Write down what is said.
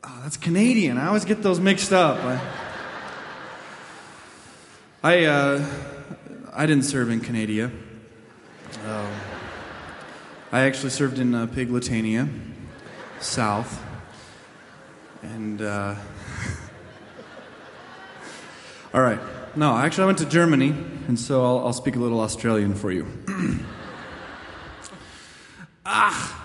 Oh, that's Canadian. I always get those mixed up. I didn't serve in Canada. I actually served in Pigletania, South. And, all right. No, actually, I went to Germany, and so I'll speak a little Australian for you.